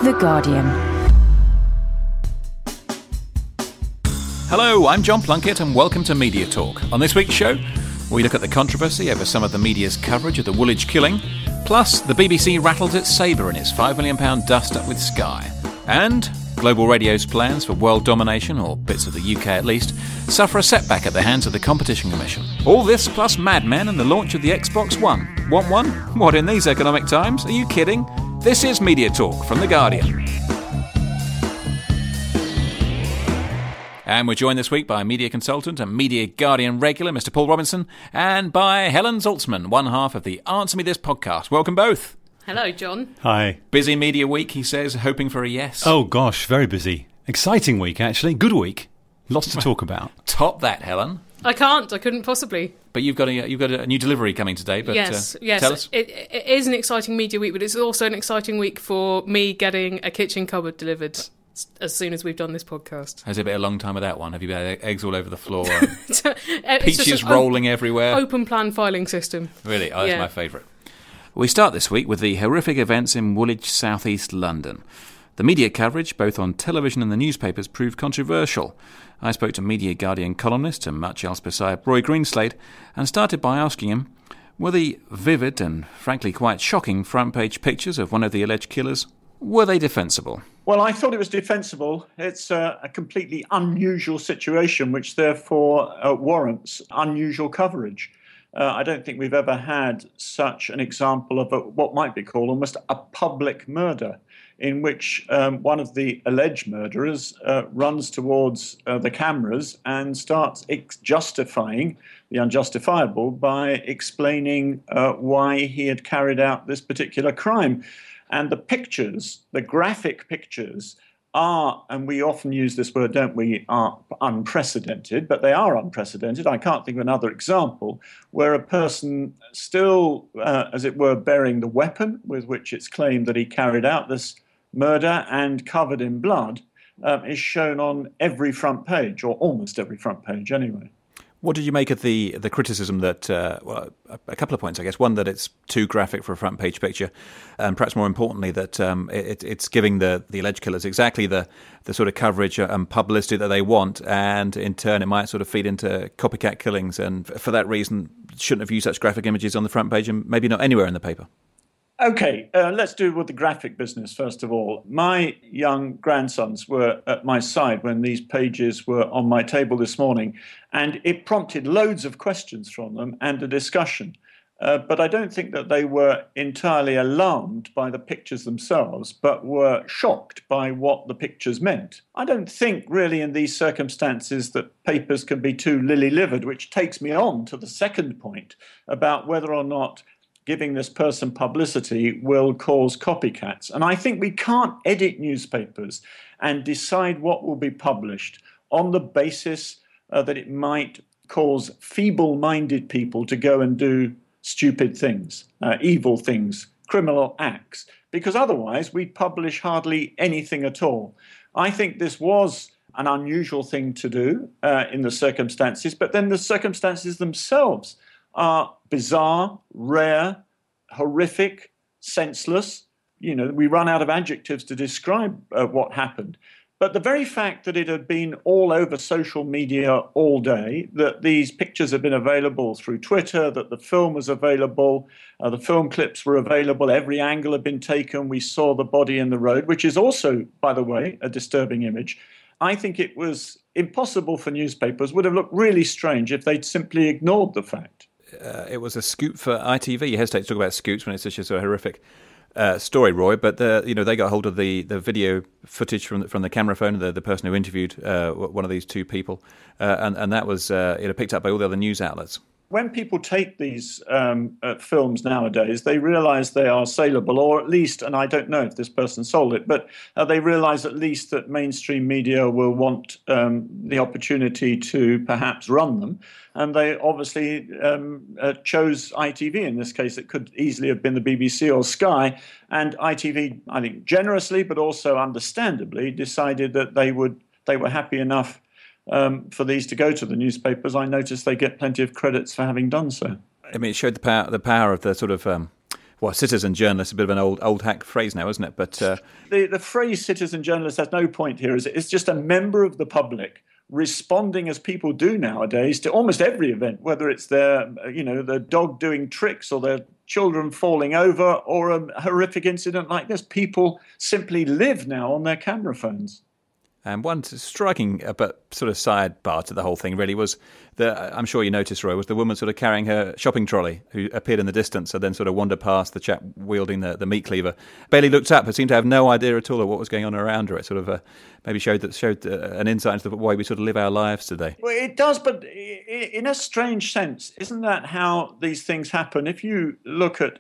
The Guardian. Hello, I'm John Plunkett and welcome to Media Talk. On this week's show, we look at the controversy over some of the media's coverage of the Woolwich killing, plus the BBC rattles its sabre in its £5 million dust-up with Sky, and global radio's plans for world domination, or bits of the UK at least, suffer a setback at the hands of the Competition Commission. All this plus Mad Men and the launch of the Xbox One. Want one? What, in these economic times? Are you kidding? This is Media Talk from The Guardian. And we're joined this week by media consultant and Media Guardian regular, Mr. Paul Robinson, and by Helen Zaltzman, one half of the Answer Me This podcast. Welcome both. Hello, John. Hi. Busy media week, he says, hoping for a yes. Oh, gosh, very busy. Exciting week, actually. Good week. Lots to talk about. Top that, Helen. I couldn't possibly. But you've got a new delivery coming today. But yes. Tell us. It is an exciting media week, but it's also an exciting week for me getting a kitchen cupboard delivered as soon as we've done this podcast. Has it been a long time with that one? Have you had eggs all over the floor? It's Peaches rolling everywhere? Open plan filing system. Really? Oh, that's my favourite. We start this week with the horrific events in Woolwich, South East London. The media coverage, both on television and the newspapers, proved controversial. I spoke to Media Guardian columnist and much else beside Roy Greenslade and started by asking him, were the vivid and frankly quite shocking front-page pictures of one of the alleged killers, were they defensible? Well, I thought it was defensible. It's a completely unusual situation, which therefore warrants unusual coverage. I don't think we've ever had such an example of what might be called almost a public murder, in which one of the alleged murderers runs towards the cameras and starts justifying the unjustifiable by explaining why he had carried out this particular crime. And the pictures, the graphic pictures, are, and we often use this word, don't we, are unprecedented, but they are unprecedented. I can't think of another example where a person still, as it were, bearing the weapon with which it's claimed that he carried out this murder and covered in blood, is shown on every front page, or almost every front page anyway. What did you make of the criticism that, a couple of points, I guess. One, that it's too graphic for a front page picture, and perhaps more importantly, that it's giving the alleged killers exactly the sort of coverage and publicity that they want, and in turn it might sort of feed into copycat killings, and for that reason shouldn't have used such graphic images on the front page and maybe not anywhere in the paper. Okay, let's do with the graphic business first of all. My young grandsons were at my side when these pages were on my table this morning, and it prompted loads of questions from them and a discussion. But I don't think that they were entirely alarmed by the pictures themselves, but were shocked by what the pictures meant. I don't think really in these circumstances that papers can be too lily-livered, which takes me on to the second point about whether or not giving this person publicity will cause copycats. And I think we can't edit newspapers and decide what will be published on the basis that it might cause feeble-minded people to go and do stupid things, evil things, criminal acts, because otherwise we'd publish hardly anything at all. I think this was an unusual thing to do in the circumstances, but then the circumstances themselves are bizarre, rare, horrific, senseless. You know, we run out of adjectives to describe what happened. But the very fact that it had been all over social media all day, that these pictures have been available through Twitter, that the film was available, the film clips were available, every angle had been taken, we saw the body in the road, which is also, by the way, a disturbing image. I think it was impossible for newspapers, would have looked really strange if they'd simply ignored the fact. It was a scoop for ITV. You hesitate to talk about scoops when it's such a sort of horrific story, Roy. But they got hold of the video footage from the camera phone of the person who interviewed one of these two people, and that was picked up by all the other news outlets. When people take these films nowadays, they realize they are saleable, or at least, and I don't know if this person sold it, but they realize at least that mainstream media will want the opportunity to perhaps run them. And they obviously chose ITV. In this case, it could easily have been the BBC or Sky. And ITV, I think generously, but also understandably, decided that they were happy enough for these to go to the newspapers. I noticed they get plenty of credits for having done so. I mean, it showed the power of the sort of Well, citizen journalist is a bit of an old hack phrase now, isn't it? But the phrase citizen journalist has no point here. It's just a member of the public responding as people do nowadays to almost every event, whether it's their dog doing tricks or their children falling over or a horrific incident like this. People simply live now on their camera phones. And one striking but sort of sidebar to the whole thing really was I'm sure you noticed, Roy, was the woman sort of carrying her shopping trolley who appeared in the distance and then sort of wandered past the chap wielding the meat cleaver. Barely looked up, but seemed to have no idea at all of what was going on around her. It sort of maybe showed an insight into the way we sort of live our lives today. Well, it does, but in a strange sense, isn't that how these things happen? If you look at,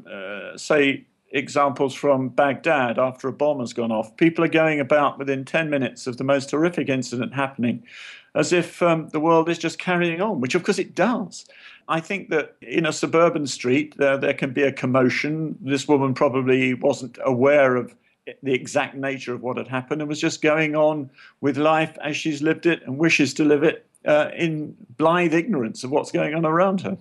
say, examples from Baghdad after a bomb has gone off, people are going about within 10 minutes of the most horrific incident happening as if the world is just carrying on, which of course it does. I think that in a suburban street there can be a commotion. This woman probably wasn't aware of the exact nature of what had happened and was just going on with life as she's lived it and wishes to live it in blithe ignorance of what's going on around her.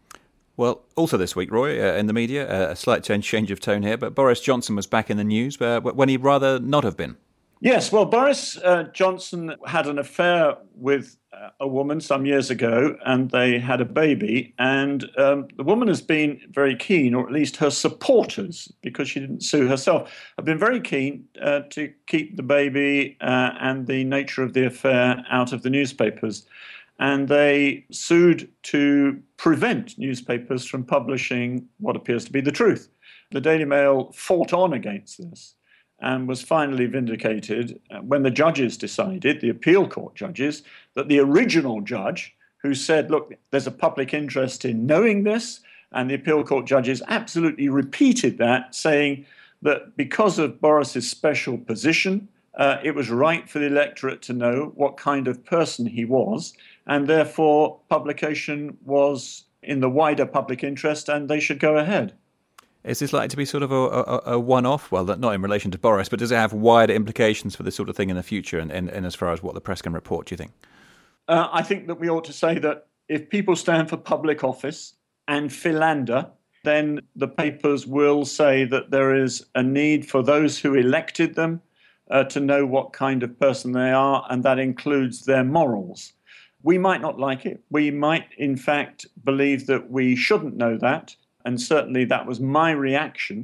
Well, also this week, Roy, in the media, a slight change of tone here, but Boris Johnson was back in the news when he'd rather not have been. Yes, well, Boris Johnson had an affair with a woman some years ago, and they had a baby, and the woman has been very keen, or at least her supporters, because she didn't sue herself, have been very keen to keep the baby and the nature of the affair out of the newspapers. And they sued to prevent newspapers from publishing what appears to be the truth. The Daily Mail fought on against this and was finally vindicated when the judges decided, the appeal court judges, that the original judge who said, look, there's a public interest in knowing this, and the appeal court judges absolutely repeated that, saying that because of Boris's special position, it was right for the electorate to know what kind of person he was, and therefore publication was in the wider public interest and they should go ahead. Is this likely to be sort of a one-off? Well, not in relation to Boris, but does it have wider implications for this sort of thing in the future and as far as what the press can report, do you think? I think that we ought to say that if people stand for public office and philander, then the papers will say that there is a need for those who elected them to know what kind of person they are, and that includes their morals. We might not like it. We might, in fact, believe that we shouldn't know that. And certainly that was my reaction.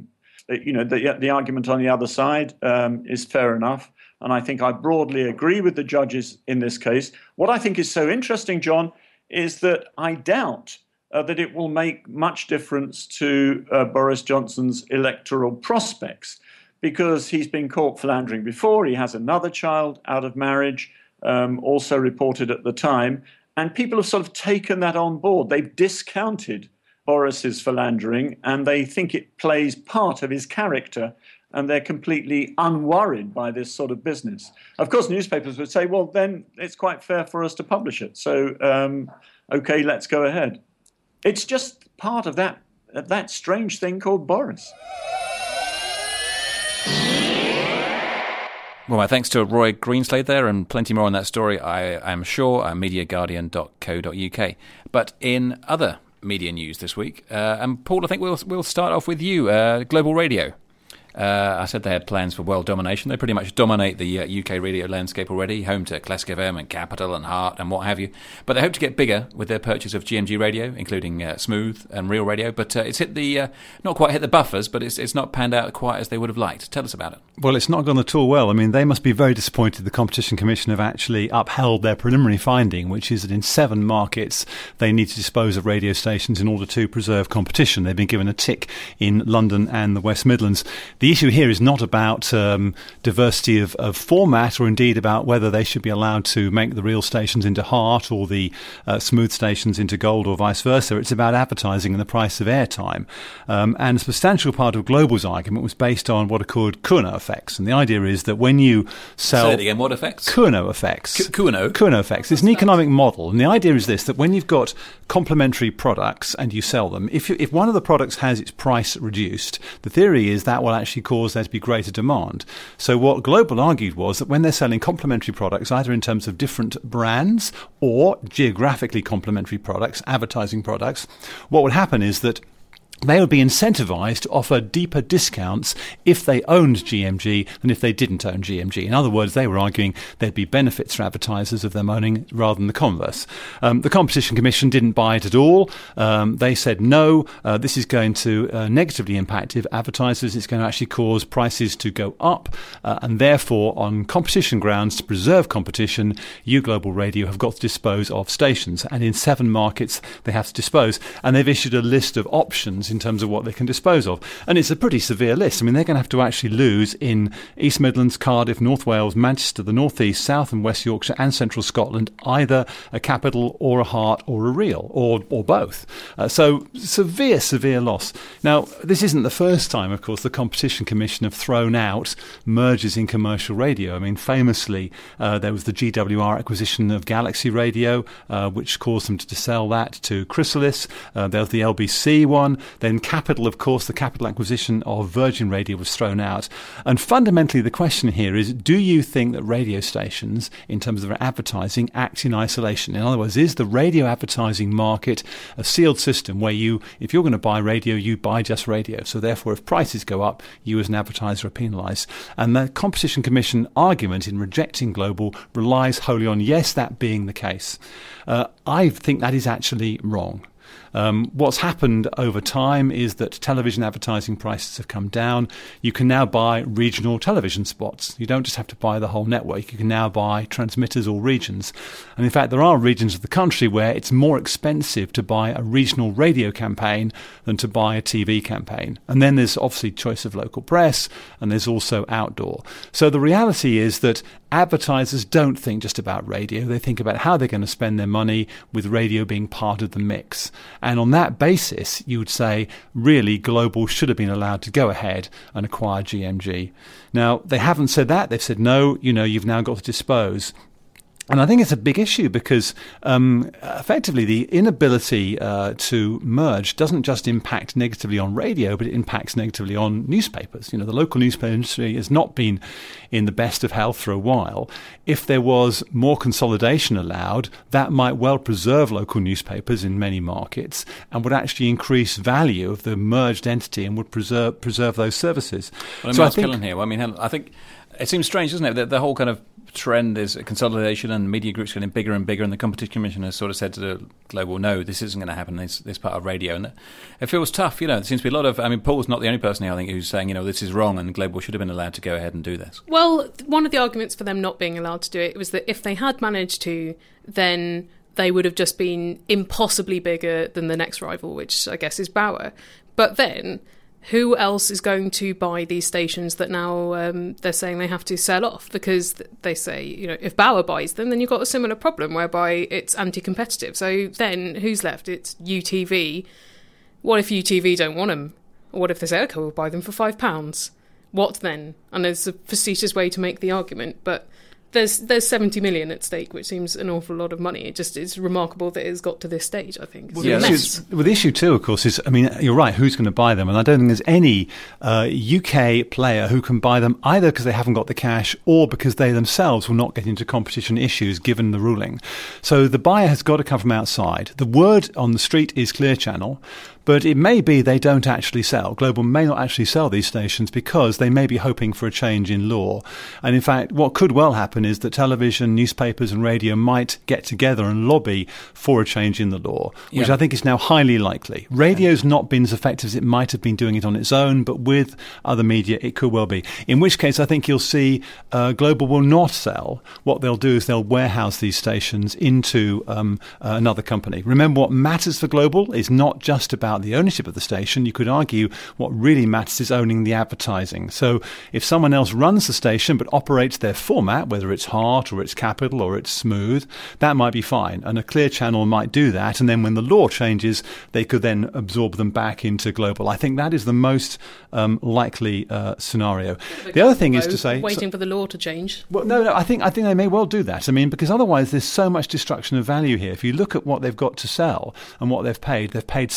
The argument on the other side is fair enough. And I think I broadly agree with the judges in this case. What I think is so interesting, John, is that I doubt that it will make much difference to Boris Johnson's electoral prospects, because he's been caught philandering before. He has another child out of marriage, also reported at the time. And people have sort of taken that on board. They've discounted Boris's philandering, and they think it plays part of his character, and they're completely unworried by this sort of business. Of course, newspapers would say, well, then it's quite fair for us to publish it. So, OK, let's go ahead. It's just part of that strange thing called Boris. Well, my thanks to Roy Greenslade there, and plenty more on that story, I am sure, at MediaGuardian.co.uk. But in other media news this week, and Paul, I think we'll start off with you, Global Radio. I said they had plans for world domination. They pretty much dominate the UK radio landscape already, home to Classic FM and Capital and Heart and what have you. But they hope to get bigger with their purchase of GMG Radio, including Smooth and Real Radio. But it's hit the not quite hit the buffers, but it's not panned out quite as they would have liked. Tell us about it. Well, it's not gone at all well. I mean, they must be very disappointed the Competition Commission have actually upheld their preliminary finding, which is that in 7 markets they need to dispose of radio stations in order to preserve competition. They've been given a tick in London and the West Midlands. The issue here is not about diversity of format, or indeed about whether they should be allowed to make the Real stations into Heart or the Smooth stations into Gold or vice versa. It's about advertising and the price of airtime. And a substantial part of Global's argument was based on what are called Kuhner effects. And the idea is that when you sell... Say it again, what effects? Kuhner effects. Kuhner effects. It's an economic model. And the idea is this, that when you've got complementary products and you sell them, if one of the products has its price reduced, the theory is that will actually cause there to be greater demand. So what Global argued was that when they're selling complementary products, either in terms of different brands or geographically complementary products, advertising products, what would happen is that they would be incentivised to offer deeper discounts if they owned GMG than if they didn't own GMG. In other words, they were arguing there'd be benefits for advertisers of them owning rather than the converse. The Competition Commission didn't buy it at all. They said, no, this is going to negatively impact advertisers. It's going to actually cause prices to go up. And therefore, on competition grounds, to preserve competition, You Global Radio have got to dispose of stations. And in 7 markets, they have to dispose. And they've issued a list of options in terms of what they can dispose of. And it's a pretty severe list. I mean, they're going to have to actually lose in East Midlands, Cardiff, North Wales, Manchester, the North East, South and West Yorkshire and Central Scotland, either a Capital or a Heart or a Real, or both. So severe loss. Now, this isn't the first time, of course, the Competition Commission have thrown out mergers in commercial radio. I mean, famously, there was the GWR acquisition of Galaxy Radio, which caused them to sell that to Chrysalis. There was the LBC one. Then Capital, of course, the Capital acquisition of Virgin Radio was thrown out. And fundamentally, the question here is, do you think that radio stations, in terms of their advertising, act in isolation? In other words, is the radio advertising market a sealed system where if you're going to buy radio, you buy just radio? So therefore, if prices go up, you as an advertiser are penalised. And the Competition Commission argument in rejecting Global relies wholly on, yes, that being the case. I think that is actually wrong. What's happened over time is that television advertising prices have come down. You can now buy regional television spots. You don't just have to buy the whole network. You can now buy transmitters or regions. And in fact, there are regions of the country where it's more expensive to buy a regional radio campaign than to buy a TV campaign. And then there's obviously choice of local press, and there's also outdoor. So the reality is that advertisers don't think just about radio. They think about how they're going to spend their money, with radio being part of the mix. And on that basis, you would say, really, Global should have been allowed to go ahead and acquire GMG. Now, they haven't said that. They've said, no, you've now got to dispose. And I think it's a big issue because effectively the inability to merge doesn't just impact negatively on radio, but it impacts negatively on newspapers. The local newspaper industry has not been in the best of health for a while. If there was more consolidation allowed, that might well preserve local newspapers in many markets and would actually increase value of the merged entity and would preserve those services. Well, so I think Killen here. I think it seems strange, doesn't it, that the whole kind of trend is consolidation and media groups getting bigger and bigger, and the Competition Commission has sort of said to the Global, no, this isn't going to happen, this part of radio. And it feels tough. There seems to be a lot of, Paul's not the only person here, I think, who's saying, this is wrong and Global should have been allowed to go ahead and do this. Well, one of the arguments for them not being allowed to do it was that if they had managed to, then they would have just been impossibly bigger than the next rival, which I guess is Bauer. But then, who else is going to buy these stations that now they're saying they have to sell off? Because they say, if Bauer buys them, then you've got a similar problem whereby it's anti-competitive. So then who's left? It's UTV. What if UTV don't want them? Or what if they say, OK, we'll buy them for £5? What then? And there's a facetious way to make the argument, but there's 70 million at stake, which seems an awful lot of money. It's remarkable that it's got to this stage, I think. Well, the issue too, of course, is, you're right, who's going to buy them? And I don't think there's any UK player who can buy them either because they haven't got the cash or because they themselves will not get into competition issues given the ruling. So the buyer has got to come from outside. The word on the street is Clear Channel, but it may be they don't actually sell. Global may not actually sell these stations because they may be hoping for a change in law. And in fact, what could well happen is that television, newspapers and radio might get together and lobby for a change in the law, which I think is now highly likely. Radio's not been as effective as it might have been doing it on its own, but with other media, it could well be. In which case, I think you'll see Global will not sell. What they'll do is they'll warehouse these stations into another company. Remember, what matters for Global is not just about the ownership of the station. You could argue what really matters is owning the advertising. So if someone else runs the station but operates their format, whether it's Heart or it's Capital or it's Smooth, that might be fine. And a Clear Channel might do that. And then when the law changes, they could then absorb them back into Global. I think that is the most likely scenario. The other thing is to say... Waiting for the law to change. Well, no, I think they may well do that. Because otherwise there's so much destruction of value here. If you look at what they've got to sell and what they've paid 70 million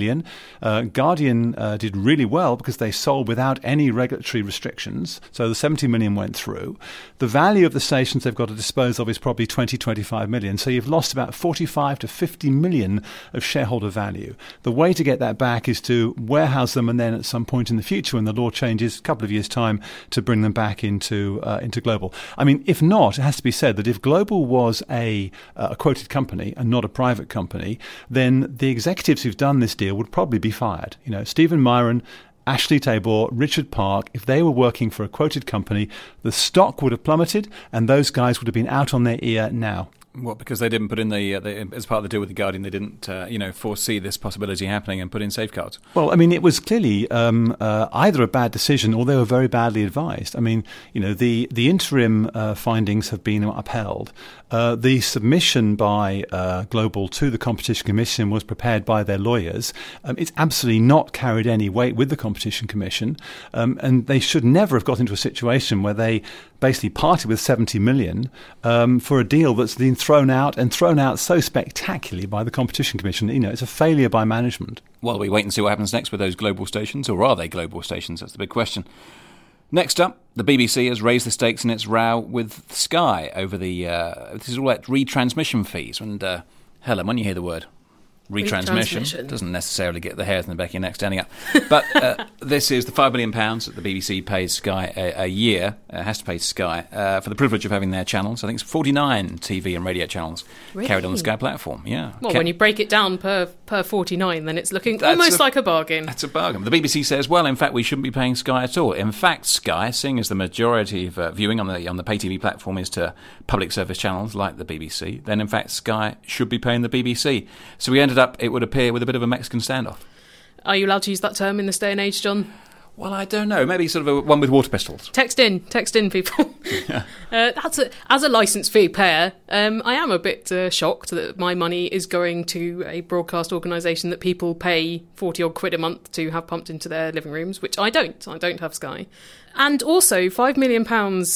million. Guardian did really well because they sold without any regulatory restrictions. So the 70 million went through. The value of the stations they've got to dispose of is probably 20, 25 million. So you've lost about 45 to 50 million of shareholder value. The way to get that back is to warehouse them and then at some point in the future when the law changes, a couple of years' time, to bring them back into Global. I mean, if not, it has to be said that if Global was a quoted company and not a private company, then the executives who've done this deal would probably be fired. You know, Stephen Myron, Ashley Tabor, Richard Park, if they were working for a quoted company, the stock would have plummeted and those guys would have been out on their ear now. What, because they didn't put in as part of the deal with the Guardian, they didn't, foresee this possibility happening and put in safeguards? Well, I mean, it was clearly either a bad decision or they were very badly advised. I mean, you know, the interim findings have been upheld. The submission by Global to the Competition Commission was prepared by their lawyers. It's absolutely not carried any weight with the Competition Commission, and they should never have got into a situation where they basically parted with 70 million for a deal that's been thrown out so spectacularly by the Competition Commission. You know, it's a failure by management. Well, we wait and see what happens next with those global stations, or are they global stations? That's the big question. Next up, the BBC has raised the stakes in its row with Sky over this is all that retransmission fees. And Helen, when you hear the word retransmission, doesn't necessarily get the hairs on the back of your neck standing up. But this is the £5 million that the BBC pays Sky a year, has to pay Sky, for the privilege of having their channels. I think it's 49 TV and radio channels carried on the Sky platform. Yeah. Well, when you break it down per 49, then it's looking almost like a bargain. That's a bargain. The BBC says, well, in fact, we shouldn't be paying Sky at all. In fact, Sky, seeing as the majority of viewing on the pay TV platform is to public service channels like the BBC, then in fact Sky should be paying the BBC. So we ended up, it would appear, with a bit of a Mexican standoff. Are you allowed to use that term in this day and age, John? Well, I don't know. Maybe sort of one with water pistols. Text in, people. Yeah. As a licence fee payer, I am a bit shocked that my money is going to a broadcast organisation that people pay 40 odd quid a month to have pumped into their living rooms, which I don't. I don't have Sky. And also, £5 million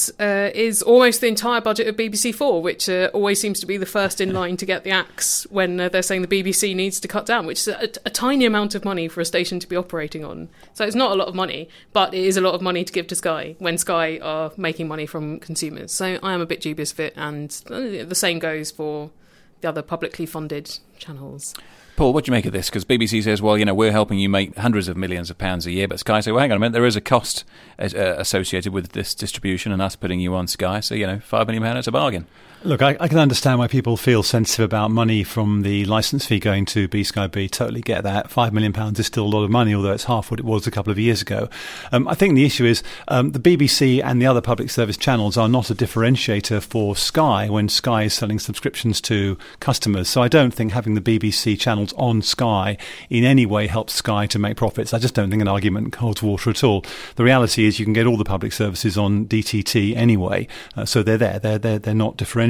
is almost the entire budget of BBC4, which always seems to be the first in line to get the axe when they're saying the BBC needs to cut down, which is a tiny amount of money for a station to be operating on. So it's not a lot of money, but it is a lot of money to give to Sky when Sky are making money from consumers. So I am a bit dubious of it, and the same goes for the other publicly funded channels. Paul, what do you make of this? Because BBC says, well, you know, we're helping you make hundreds of millions of pounds a year, but Sky say, well, hang on a minute, there is a cost associated with this distribution and us putting you on Sky, so, you know, £5 million, it's a bargain. Look, I can understand why people feel sensitive about money from the licence fee going to Sky B. Totally get that. £5 million is still a lot of money, although it's half what it was a couple of years ago. I think the issue is the BBC and the other public service channels are not a differentiator for Sky when Sky is selling subscriptions to customers. So I don't think having the BBC channels on Sky in any way helps Sky to make profits. I just don't think an argument holds water at all. The reality is you can get all the public services on DTT anyway, so they're there. They're not differentiators.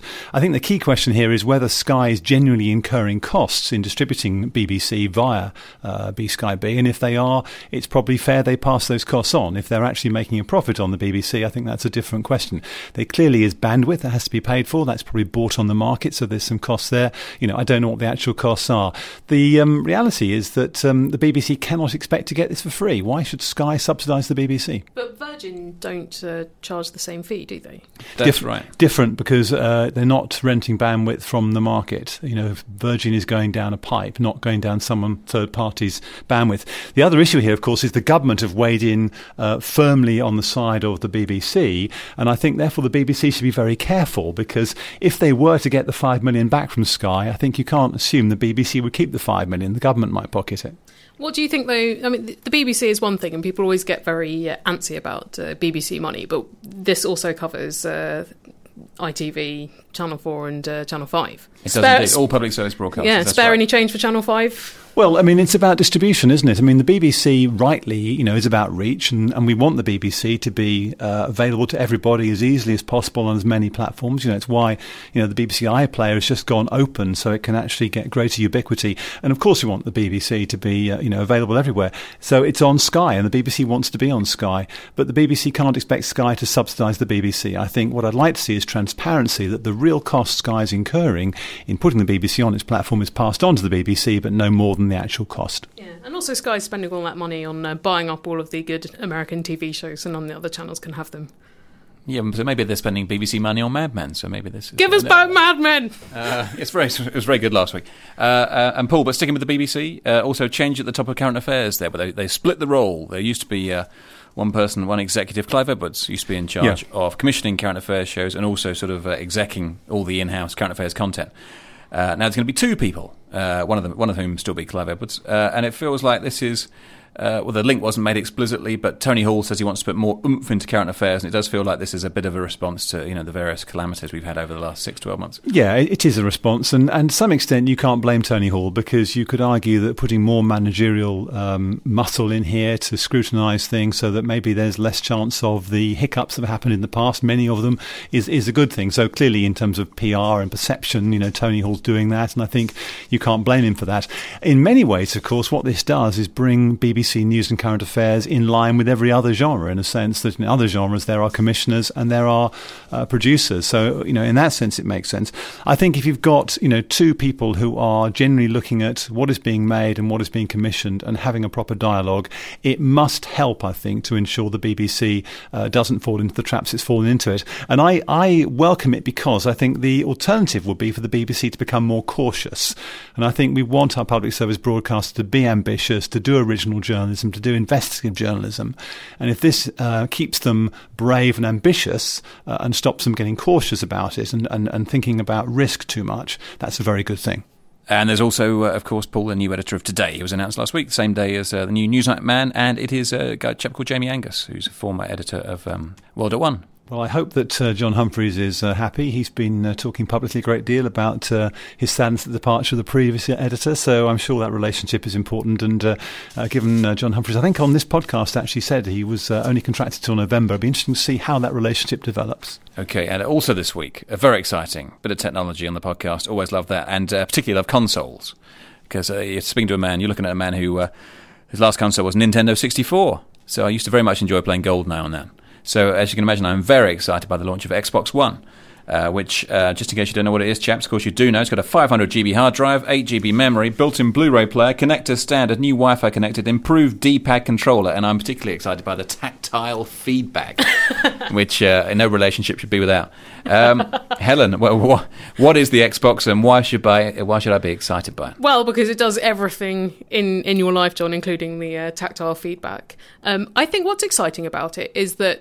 I think the key question here is whether Sky is genuinely incurring costs in distributing BBC via Sky B, and if they are, it's probably fair they pass those costs on. If they're actually making a profit on the BBC, I think that's a different question. There clearly is bandwidth that has to be paid for. That's probably bought on the market, so there's some costs there. You know, I don't know what the actual costs are. The reality is that the BBC cannot expect to get this for free. Why should Sky subsidise the BBC? But Virgin don't charge the same fee, do they? That's right. Different because they're not renting bandwidth from the market. You know, Virgin is going down a pipe, not going down someone third party's bandwidth. The other issue here, of course, is the government have weighed in firmly on the side of the BBC, and I think therefore the BBC should be very careful, because if they were to get the £5 million back from Sky, I think you can't assume the BBC would keep the £5 million. The government might pocket it. What do you think, though? I mean, the BBC is one thing, and people always get very antsy about BBC money, but this also covers ITV, Channel 4 and Channel 5. It does indeed. All public service broadcasters. Yeah, spare any change for Channel 5? Well, I mean, it's about distribution, isn't it? I mean, the BBC, rightly, you know, is about reach, and we want the BBC to be available to everybody as easily as possible on as many platforms. You know, it's why, you know, the BBC iPlayer has just gone open so it can actually get greater ubiquity. And of course, we want the BBC to be, you know, available everywhere. So it's on Sky, and the BBC wants to be on Sky, but the BBC can't expect Sky to subsidise the BBC. I think what I'd like to see is transparency, that the real cost Sky is incurring in putting the BBC on its platform is passed on to the BBC, but no more than than the actual cost. Yeah, and also Sky's spending all that money on buying up all of the good American TV shows, and none of the other channels can have them. Yeah, so maybe they're spending BBC money on Mad Men. So maybe this is... Give us back Mad Men! It was very good last week. And Paul, but sticking with the BBC, also change at the top of current affairs there, where they split the role. There used to be one person, one executive. Clive Edwards used to be in charge of commissioning current affairs shows and also sort of execing all the in-house current affairs content. Now there's going to be two people, one of whom still be Clive Edwards, and it feels like this is... well, the link wasn't made explicitly, but Tony Hall says he wants to put more oomph into current affairs, and it does feel like this is a bit of a response to the various calamities we've had over the last 6-12 months. Yeah, it is a response, and to some extent you can't blame Tony Hall, because you could argue that putting more managerial muscle in here to scrutinise things so that maybe there's less chance of the hiccups that have happened in the past, many of them, is a good thing. So clearly in terms of PR and perception, Tony Hall's doing that, and I think you can't blame him for that. In many ways, of course, what this does is bring BBC news and current affairs in line with every other genre, in a sense that in other genres there are commissioners and there are producers. So, in that sense it makes sense. I think if you've got, two people who are generally looking at what is being made and what is being commissioned and having a proper dialogue, it must help, I think, to ensure the BBC doesn't fall into the traps it's fallen into it. And I welcome it, because I think the alternative would be for the BBC to become more cautious. And I think we want our public service broadcaster to be ambitious, to do original journalism, to do investigative journalism. And if this keeps them brave and ambitious and stops them getting cautious about it and thinking about risk too much, that's a very good thing. And there's also, of course, Paul, a new editor of Today. He was announced last week, the same day as the new Newsnight man, and it is a chap called Jamie Angus, who's a former editor of World at One. Well, I hope that John Humphreys is happy. He's been talking publicly a great deal about his sadness at the departure of the previous editor, so I'm sure that relationship is important. And given John Humphreys, I think on this podcast actually said he was only contracted till November. It'll be interesting to see how that relationship develops. Okay, and also this week, a very exciting bit of technology on the podcast. Always love that, and particularly love consoles. Because you're speaking to a man, you're looking at a man who, his last console was Nintendo 64. So I used to very much enjoy playing GoldenEye on that. So, as you can imagine, I'm very excited by the launch of Xbox One, which, just in case you don't know what it is, chaps, of course you do know, it's got a 500GB hard drive, 8GB memory, built-in Blu-ray player, connector standard, new Wi-Fi connected, improved D-pad controller, and I'm particularly excited by the tactile feedback, which no relationship should be without. Helen, what is the Xbox, and why should I be excited by it? Well, because it does everything in your life, John, including the tactile feedback. I think what's exciting about it is that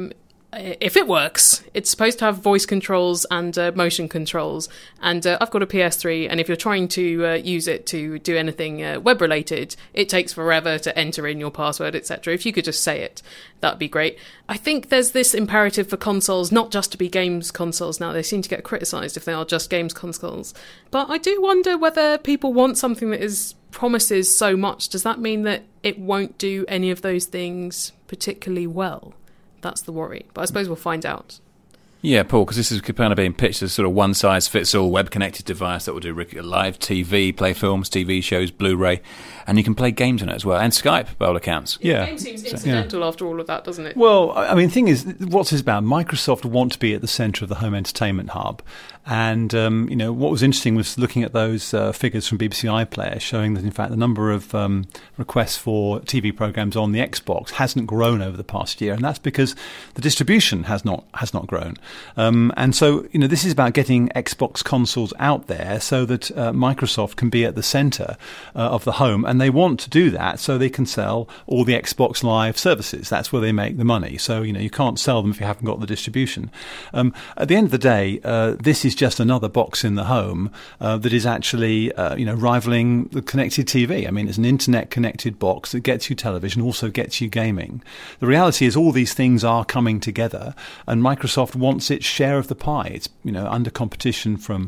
if it works, it's supposed to have voice controls and motion controls. And I've got a PS3, and if you're trying to use it to do anything web-related, it takes forever to enter in your password, etc. If you could just say it, that'd be great. I think there's this imperative for consoles not just to be games consoles now. They seem to get criticised if they are just games consoles. But I do wonder whether people want something that promises so much. Does that mean that it won't do any of those things particularly well? That's the worry. But I suppose we'll find out. Yeah, Paul, because this is kind of being pitched as sort of one-size-fits-all web-connected device that will do live TV, play films, TV shows, Blu-ray, and you can play games on it as well, and Skype, by all accounts. Yeah. The game seems incidental after all of that, doesn't it? Well, I mean, the thing is, what's this about? Microsoft want to be at the centre of the home entertainment hub. And, what was interesting was looking at those figures from BBC iPlayer showing that, in fact, the number of requests for TV programmes on the Xbox hasn't grown over the past year. And that's because the distribution has not grown. And so, this is about getting Xbox consoles out there so that Microsoft can be at the centre of the home. And they want to do that so they can sell all the Xbox Live services. That's where they make the money. So, you can't sell them if you haven't got the distribution. At the end of the day, this is just another box in the home that is actually, rivaling the connected TV. I mean, it's an internet-connected box that gets you television, also gets you gaming. The reality is all these things are coming together, and Microsoft wants its share of the pie. It's, under competition from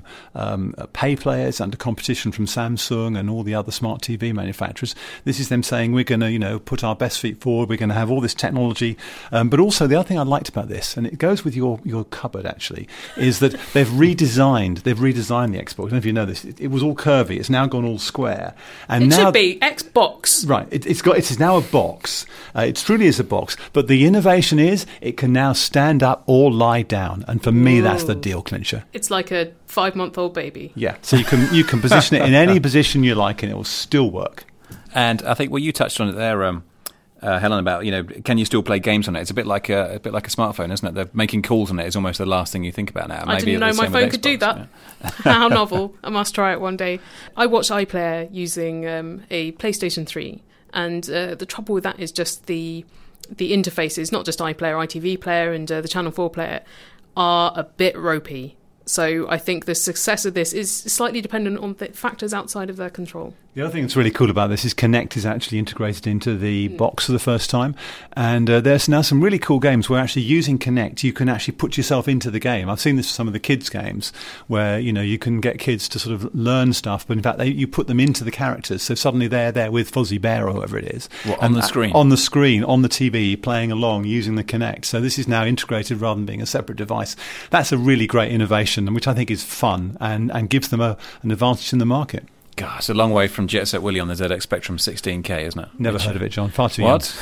pay players, under competition from Samsung and all the other smart TV manufacturers. This is them saying we're going to, put our best feet forward. We're going to have all this technology. But also the other thing I liked about this, and it goes with your cupboard actually, is that they've redesigned the Xbox. I don't know if you know this. It was all curvy. It's now gone all square. And it should be Xbox. Right. It is now a box. It truly is a box. But the innovation is it can now stand up or lie down. down. And for me, that's the deal clincher. It's like a 5-month-old baby. Yeah, so you can position it in any position you like and it will still work. And I think, well, you touched on it there, Helen, about, can you still play games on it? It's a bit like a smartphone, isn't it? The making calls on it is almost the last thing you think about now. I didn't know my phone could do that. Yeah. How novel. I must try it one day. I watched iPlayer using a PlayStation 3, and the trouble with that is just the interfaces, not just iPlayer, ITV Player and the Channel 4 player, are a bit ropey. So I think the success of this is slightly dependent on the factors outside of their control. The other thing that's really cool about this is Kinect is actually integrated into the box for the first time. And there's now some really cool games where actually using Kinect, you can actually put yourself into the game. I've seen this for some of the kids' games where, you can get kids to sort of learn stuff, but in fact, you put them into the characters. So suddenly they're there with Fozzie Bear or whoever it is. On the screen? On the screen, on the TV, playing along using the Kinect. So this is now integrated rather than being a separate device. That's a really great innovation, which I think is fun and gives them an advantage in the market. God, it's a long way from Jet Set Willy on the ZX Spectrum 16K, isn't it? Never heard of it, John. Far too young.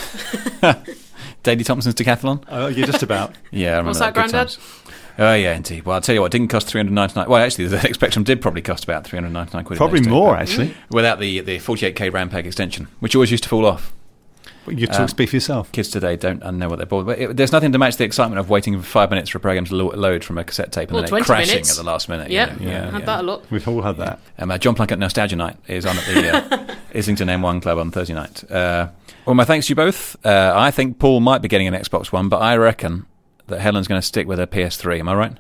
Daley Thompson's Decathlon? Oh, you're just about. Yeah, I remember What's that, Grandad? Oh, yeah, indeed. Well, I'll tell you what, it didn't cost $399. Well, actually, the ZX Spectrum did probably cost about $399. Probably more, actually. Without the 48K Rampeg extension, which always used to fall off. You talk speak for yourself. Kids today don't know what they're bored with. There's nothing to match the excitement of waiting for 5 minutes for a program to load from a cassette tape and then it crashing at the last minute. Yeah, had that a lot. We've all had that. John Plunkett Nostalgia Night is on at the Islington M1 Club on Thursday night. Well, my thanks to you both. I think Paul might be getting an Xbox One, but I reckon that Helen's going to stick with her PS3. Am I right?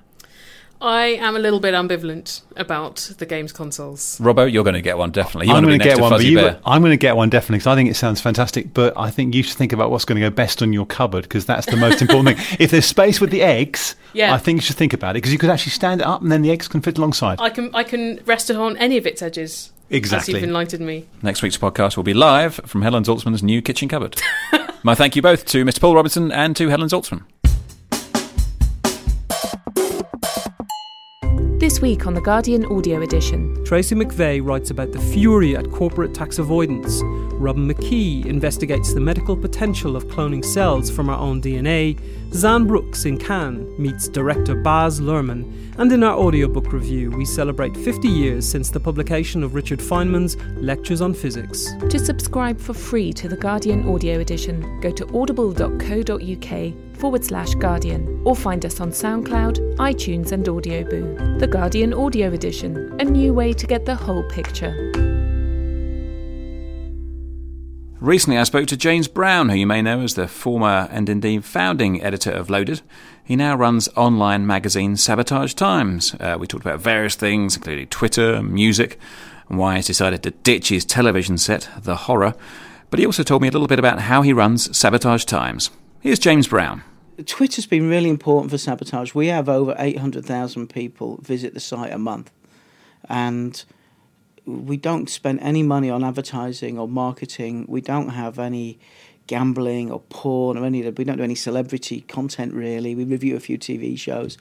I am a little bit ambivalent about the games consoles. Robbo, you're going to get one, definitely. I'm going to get one, I'm going to get one, definitely, because I think it sounds fantastic, but I think you should think about what's going to go best on your cupboard, because that's the most important thing. If there's space with the eggs, I think you should think about it, because you could actually stand it up and then the eggs can fit alongside. I can rest it on any of its edges. Exactly. As you've enlightened me. Next week's podcast will be live from Helen Zaltzman's new kitchen cupboard. My thank you both to Mr. Paul Robinson and to Helen Zaltzman. This week on The Guardian Audio Edition. Tracy McVeigh writes about the fury at corporate tax avoidance. Robin McKee investigates the medical potential of cloning cells from our own DNA. Zan Brooks in Cannes meets director Baz Luhrmann. And in our audiobook review, we celebrate 50 years since the publication of Richard Feynman's Lectures on Physics. To subscribe for free to The Guardian Audio Edition, go to audible.co.uk/Guardian or find us on SoundCloud, iTunes and Audioboo. The Guardian Audio Edition, a new way to get the whole picture. Recently I spoke to James Brown, who you may know as the former and indeed founding editor of Loaded. He now runs online magazine Sabotage Times. We talked about various things, including Twitter, music, and why he's decided to ditch his television set, The Horror. But he also told me a little bit about how he runs Sabotage Times. Here's James Brown. Twitter's been really important for Sabotage. We have over 800,000 people visit the site a month. And we don't spend any money on advertising or marketing. We don't have any gambling or porn or any of that. We don't do any celebrity content, really. We review a few TV shows.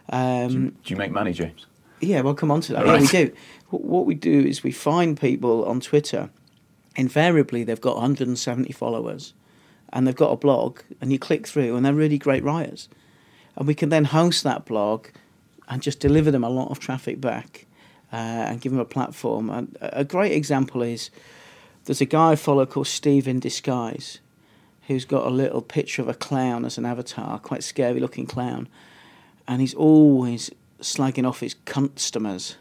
Do you make money, James? Yeah, we'll come on to that. Right. Yeah, we do. What we do is we find people on Twitter. Invariably, they've got 170 followers and they've got a blog, and you click through and they're really great writers. And we can then host that blog and just deliver them a lot of traffic back. And give them a platform. And a great example is there's a guy I follow called Steve in Disguise, who's got a little picture of a clown as an avatar, quite scary looking clown, and he's always slagging off his customers.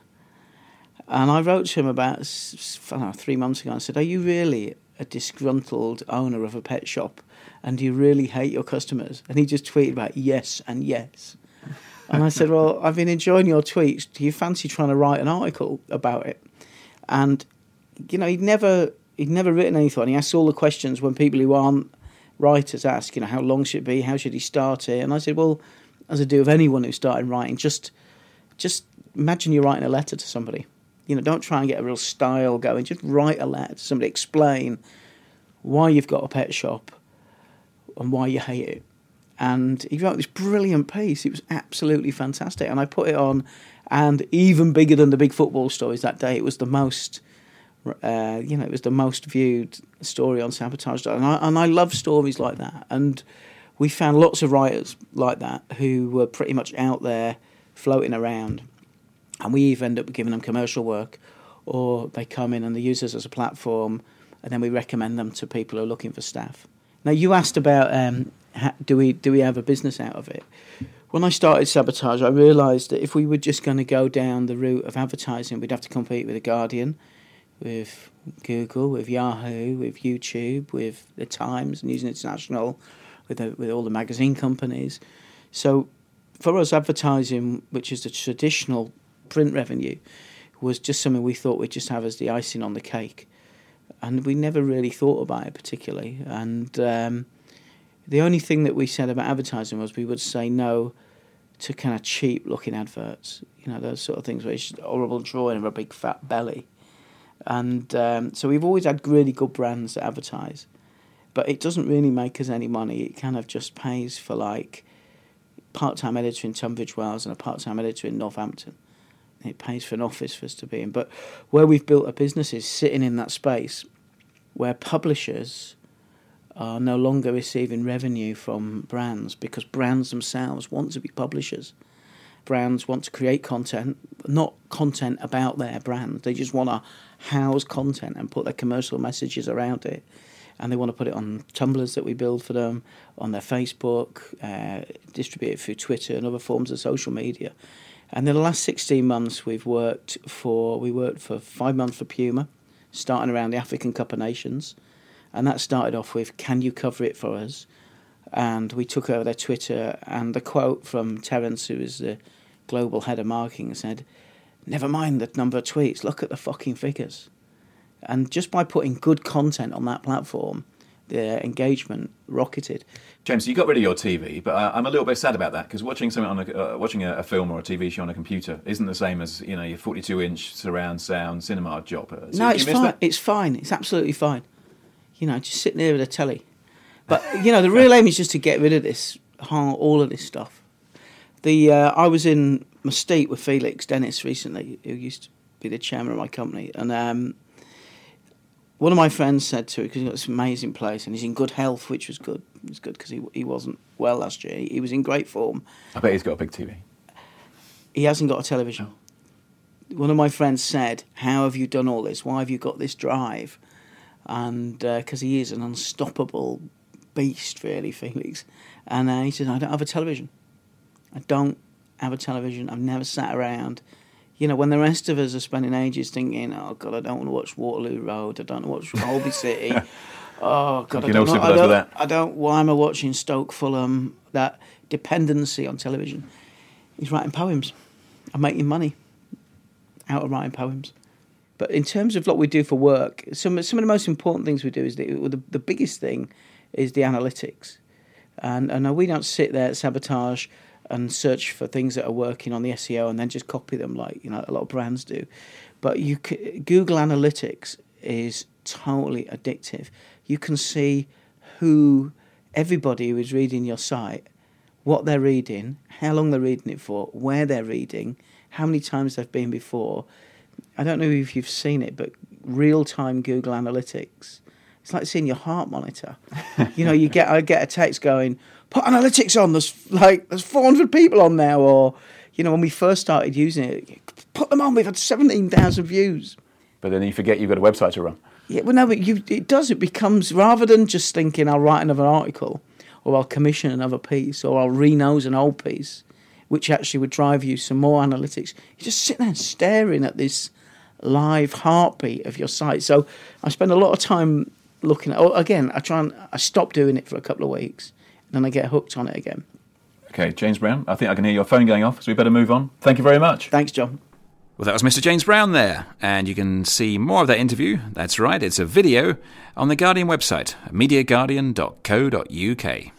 And I wrote to him about 3 months ago and said, "Are you really a disgruntled owner of a pet shop, and do you really hate your customers?" And he just tweeted back, "Yes and yes." And I said, "Well, I've been enjoying your tweets. Do you fancy trying to write an article about it?" And, he'd never written anything. He asked all the questions when people who aren't writers ask, how long should it be? How should he start it? And I said, well, as I do with anyone who started writing, just imagine you're writing a letter to somebody. Don't try and get a real style going. Just write a letter to somebody. Explain why you've got a pet shop and why you hate it. And he wrote this brilliant piece. It was absolutely fantastic. And I put it on, and even bigger than the big football stories that day, it was the most, it was the most viewed story on Sabotage. And I love stories like that. And we found lots of writers like that who were pretty much out there floating around, and we either end up giving them commercial work, or they come in and they use us as a platform, and then we recommend them to people who are looking for staff. Now, you asked about do we have a business out of it? When I started Sabotage, I realised that if we were just going to go down the route of advertising, we'd have to compete with The Guardian, with Google, with Yahoo, with YouTube, with The Times, News International, with all the magazine companies. So for us, advertising, which is the traditional print revenue, was just something we thought we'd just have as the icing on the cake. And we never really thought about it particularly. And the only thing that we said about advertising was we would say no to kind of cheap-looking adverts. You know, those sort of things where it's just a horrible drawing of a big fat belly. And so we've always had really good brands that advertise. But it doesn't really make us any money. It kind of just pays for, like, part-time editor in Tunbridge Wells and a part-time editor in Northampton. It pays for an office for us to be in. But where we've built a business is sitting in that space where publishers are no longer receiving revenue from brands because brands themselves want to be publishers. Brands want to create content, not content about their brand. They just want to house content and put their commercial messages around it. And they want to put it on Tumblrs that we build for them, on their Facebook, distribute it through Twitter and other forms of social media. And in the last 16 months, we worked for 5 months for Puma, starting around the African Cup of Nations. And that started off with, can you cover it for us? And we took over their Twitter, and the quote from Terence, who is the global head of marketing, said, never mind the number of tweets, look at the fucking figures. And just by putting good content on that platform, the engagement rocketed. James, you got rid of your TV, but I'm a little bit sad about that because watching something on watching a film or a TV show on a computer isn't the same as your 42-inch surround sound cinema job. So no, it's fine. That? It's fine. It's absolutely fine. Just sit there with a telly. But the real aim is just to get rid of this, all of this stuff. I was in Mesquite with Felix Dennis recently, who used to be the chairman of my company, and one of my friends said to him, because he's got this amazing place and he's in good health, which was good. It was good because he wasn't well last year. He was in great form. I bet he's got a big TV. He hasn't got a television. Oh. One of my friends said, how have you done all this? Why have you got this drive? And because he is an unstoppable beast, really, Felix. And he said, I don't have a television. I don't have a television. I've never sat around. When the rest of us are spending ages thinking, oh, God, I don't want to watch Waterloo Road, I don't want to watch Holby City, oh, God, why am I watching Stoke Fulham? That dependency on television. He's writing poems. I'm making money out of writing poems. But in terms of what we do for work, some of the most important things we do is the biggest thing is the analytics. And we don't sit there at Sabotage and search for things that are working on the SEO and then just copy them like a lot of brands do. But Google Analytics is totally addictive. You can see everybody who is reading your site, what they're reading, how long they're reading it for, where they're reading, how many times they've been before. I don't know if you've seen it, but real-time Google Analytics, it's like seeing your heart monitor. I get a text going, put analytics on, there's 400 people on now, or, when we first started using it, put them on, we've had 17,000 views. But then you forget you've got a website to run. Yeah, well, no, but it becomes, rather than just thinking I'll write another article, or I'll commission another piece, or I'll renose an old piece, which actually would drive you some more analytics, you just sit there staring at this live heartbeat of your site. So I spend a lot of time looking at, again, I stop doing it for a couple of weeks, and then I get hooked on it again. Okay, James Brown, I think I can hear your phone going off, so we better move on. Thank you very much. Thanks, John. Well, that was Mr. James Brown there, and you can see more of that interview. That's right, it's a video on the Guardian website, mediaguardian.co.uk.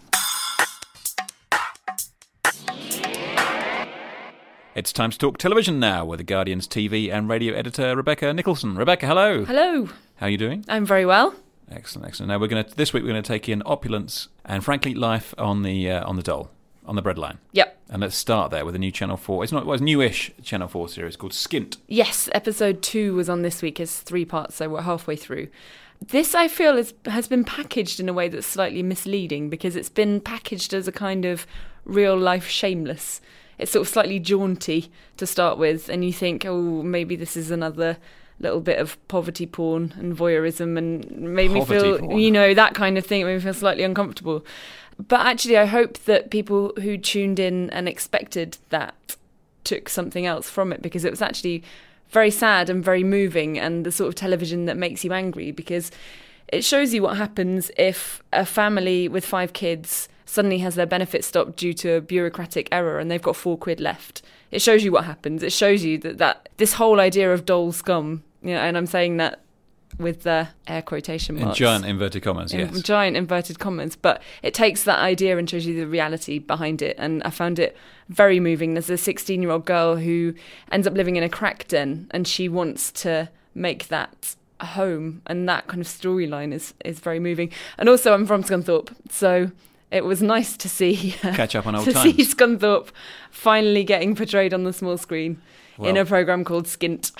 It's time to talk television now with the Guardian's TV and radio editor, Rebecca Nicholson. Rebecca, hello. Hello. How are you doing? I'm very well. Excellent. Now this week we're going to take in opulence and frankly life on the dole, on the breadline. Yep. And let's start there with a new Channel 4. It's newish Channel 4 series called Skint. Yes, episode 2 was on this week. It's 3 parts, so we're halfway through. This, I feel, has been packaged in a way that's slightly misleading, because it's been packaged as a kind of real-life Shameless. It's sort of slightly jaunty to start with, and you think, oh, maybe this is another little bit of poverty porn and voyeurism, and made me feel, porn. That kind of thing. It made me feel slightly uncomfortable. But actually, I hope that people who tuned in and expected that took something else from it, because it was actually very sad and very moving, and the sort of television that makes you angry, because it shows you what happens if a family with 5 kids suddenly has their benefits stopped due to a bureaucratic error and they've got £4 left. It shows you what happens. It shows you that this whole idea of dole scum, and I'm saying that with the air quotation marks. In giant inverted commas, yes. In giant inverted commas. But it takes that idea and shows you the reality behind it. And I found it very moving. There's a 16-year-old girl who ends up living in a crack den, and she wants to make that a home. And that kind of storyline is very moving. And also, I'm from Scunthorpe, so it was nice to see... catch up on old to times. see Scunthorpe finally getting portrayed on the small screen. In a programme called Skint.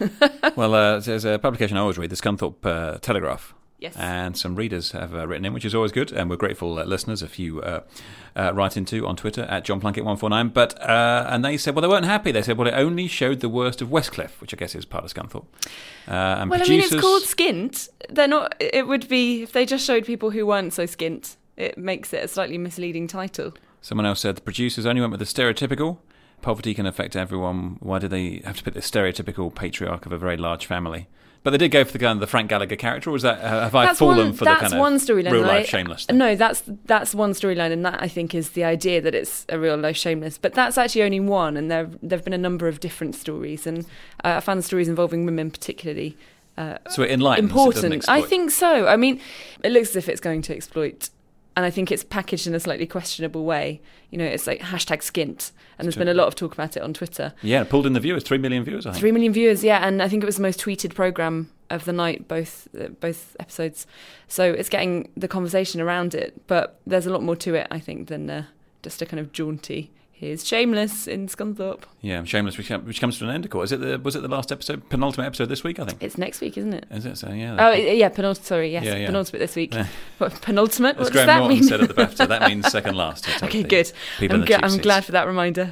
Well, there's a publication I always read, the Scunthorpe Telegraph. Yes. And some readers have written in, which is always good. And we're grateful listeners if you write into on Twitter at John Plunkett149. But and they said, well, they weren't happy. They said, well, it only showed the worst of Westcliff, which I guess is part of Scunthorpe. And well, producers... it's called Skint. They're not. It would be if they just showed people who weren't so skint. It makes it a slightly misleading title. Someone else said the producers only went with the stereotypical. Poverty can affect everyone. Why do they have to pick the stereotypical patriarch of a very large family? But they did go for the kind of the Frank Gallagher character, or was that have I fallen for the kind of real life Shameless thing? No, that's one storyline, and that I think is the idea that it's a real life Shameless. But that's actually only one, and there've been a number of different stories, and I found the stories involving women particularly so it enlightens, important. It I think so. I mean, it looks as if it's going to exploit. And I think it's packaged in a slightly questionable way. It's like #skint. And there's been a lot of talk about it on Twitter. Yeah, it pulled in the viewers, 3 million viewers, I think. 3 million viewers, yeah. And I think it was the most tweeted programme of the night, both episodes. So it's getting the conversation around it. But there's a lot more to it, I think, than just a kind of jaunty, here's Shameless in Scunthorpe. Yeah, Shameless, which comes to an end, of course. Was it the last episode, penultimate episode this week, I think? It's next week, isn't it? Is it? So, yeah. Oh, yeah, penultimate, sorry, yes. Yeah. Penultimate this week. What, penultimate? As What Graham does that Norton mean? said at the BAFTA, that means second last. Okay, good. I'm glad for that reminder.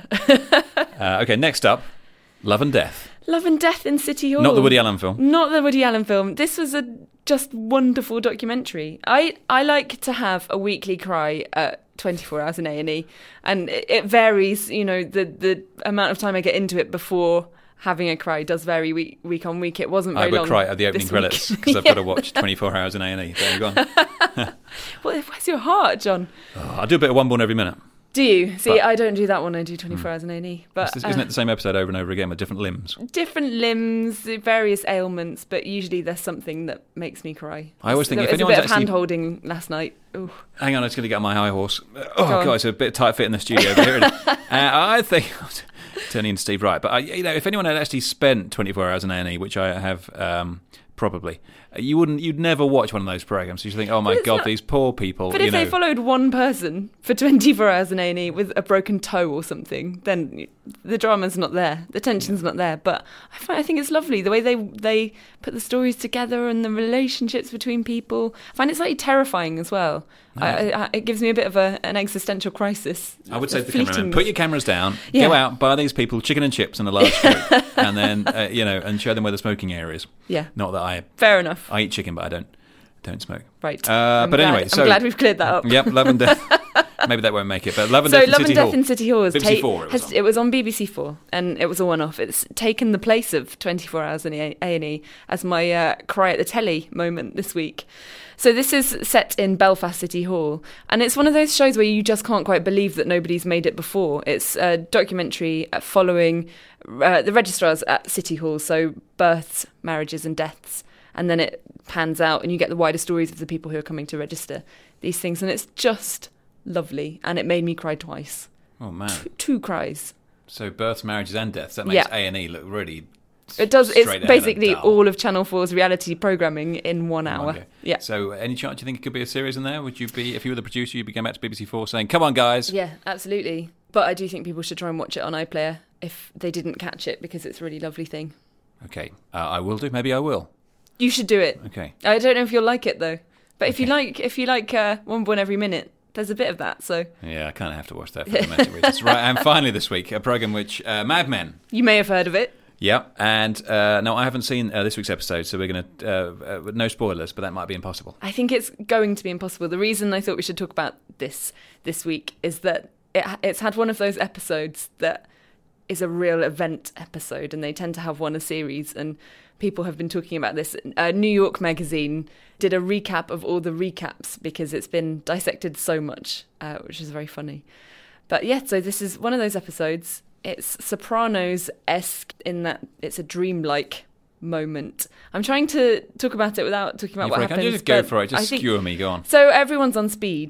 Okay, next up, Love and Death. Love and Death in City Hall. Not the Woody Allen film. Not the Woody Allen film. This was a just wonderful documentary. I like to have a weekly cry at 24 hours in A&E, and it varies. The amount of time I get into it before having a cry does vary week on week. It wasn't very long. I would cry at the opening credits because I've got to watch 24 hours in A&E. There you go. Well, where's your heart, John? I do a bit of One Born Every Minute. Do you? See, I don't do that one. I do 24 hours in A&E. But isn't it the same episode over and over again with different limbs? Different limbs, various ailments, but usually there's something that makes me cry. I always think if anyone's anyone's a bit of hand-holding last night. Ooh. Hang on, I'm just going to get on my high horse. Oh, God, it's a bit tight fit in the studio over here. I think... turning into Steve Wright. But, if anyone had actually spent 24 hours in A&E, which I have... probably you'd never watch one of those programs. You think, oh my God, these poor people. But if they followed one person for 24 hours in A&E with a broken toe or something, then the drama's not there, the tension's not there. But I think it's lovely the way they put the stories together and the relationships between people. I find it slightly terrifying as well. It gives me a bit of an existential crisis. I would say to the cameraman, put your cameras down, go out, buy these people chicken and chips in a large group, and then and show them where the smoking area is. Yeah, not that fair enough. I eat chicken, but I don't smoke. Right. But anyway, I'm glad we've cleared that up. Yep, Love and Death. Maybe that won't make it, but Love and Death in City Hall. BBC 4 it was on BBC 4, and it was a one-off. It's taken the place of 24 Hours in A&E as my cry at the telly moment this week. So this is set in Belfast City Hall, and it's one of those shows where you just can't quite believe that nobody's made it before. It's a documentary following the registrars at City Hall, so births, marriages and deaths, and then it pans out and you get the wider stories of the people who are coming to register these things, and it's just lovely, and it made me cry twice. Oh man, two cries. So births, marriages and deaths, that makes A&E look really... It does. It's basically all of Channel 4's reality programming in 1 hour. Okay. Yeah. So, any chance you think it could be a series in there? Would you be, if you were the producer, you'd be going back to BBC 4 saying, "Come on, guys"? Yeah, absolutely. But I do think people should try and watch it on iPlayer if they didn't catch it, because it's a really lovely thing. Okay, I will do. Maybe I will. You should do it. Okay. I don't know if you'll like it though, but if you like One Born Every Minute, there's a bit of that. So yeah, I kind of have to watch that for domestic reasons. Right, and finally this week, a program which Mad Men. You may have heard of it. Yeah, and no, I haven't seen this week's episode, so we're going to no spoilers, but that might be impossible. I think it's going to be impossible. The reason I thought we should talk about this week is that it's had one of those episodes that is a real event episode, and they tend to have one a series, and people have been talking about this. New York Magazine did a recap of all the recaps because it's been dissected so much, which is very funny. But yeah, so this is one of those episodes. It's Sopranos-esque in that it's a dreamlike moment. I'm trying to talk about it without talking about what happens. Can you just go for it? Just skewer me, go on. So everyone's on speed.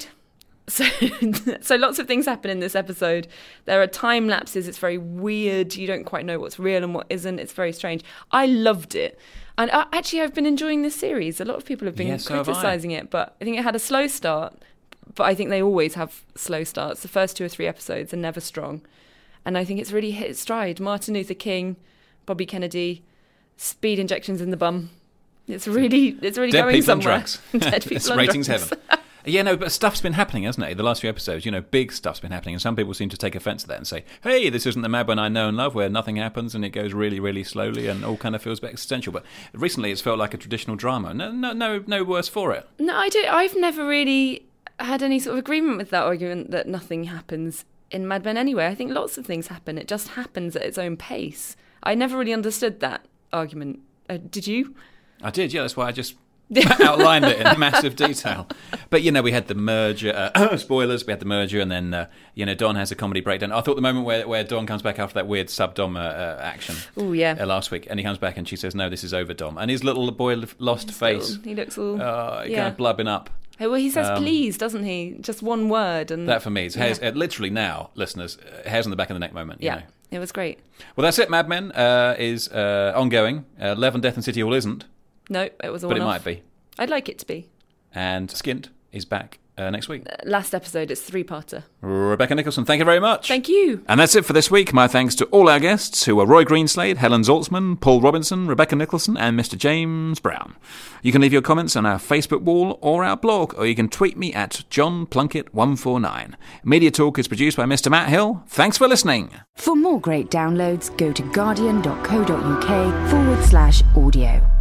So lots of things happen in this episode. There are time lapses. It's very weird. You don't quite know what's real and what isn't. It's very strange. I loved it. And actually, I've been enjoying this series. A lot of people have been criticising it, but I think it had a slow start. But I think they always have slow starts. The first 2 or 3 episodes are never strong. And I think it's really hit its stride. Martin Luther King, Bobby Kennedy, speed injections in the bum. It's really Dead going people somewhere. And drugs. Dead people It's and ratings drugs. heaven. Yeah, no, but stuff's been happening, hasn't it? The last few episodes, big stuff's been happening, and some people seem to take offence to that and say, hey, this isn't the Mad Men I know and love, where nothing happens and it goes really, really slowly and all kind of feels a bit existential. But recently it's felt like a traditional drama. No worse for it. No, I don't. I've never really had any sort of agreement with that argument that nothing happens in Mad Men anyway. I think lots of things happen. It just happens at its own pace. I never really understood that argument. Did you? I did, yeah. That's why I just outlined it in massive detail. But, we had the merger. Spoilers, we had the merger, and then, Don has a comedy breakdown. I thought the moment where Don comes back after that weird sub-Dom action last week, and he comes back and she says, no, this is over, Dom. And his little boy lost face. He looks all... kind of blubbing up. Well, he says please, doesn't he? Just one word. And that for me is hairs, literally now, listeners, hairs on the back of the neck moment. Yeah, it was great. Well, that's it. Mad Men is ongoing. Love and Death and City Hall isn't. No, it was all but it might be. I'd like it to be. And Skint is back next week. Last episode, it's 3-parter. Rebecca Nicholson, thank you very much. Thank you. And that's it for this week. My thanks to all our guests, who are Roy Greenslade, Helen Zaltzman, Paul Robinson, Rebecca Nicholson, and Mr. James Brown. You can leave your comments on our Facebook wall or our blog, or you can tweet me at JohnPlunkett149. Media Talk is produced by Mr. Matt Hill. Thanks for listening. For more great downloads, go to guardian.co.uk/audio.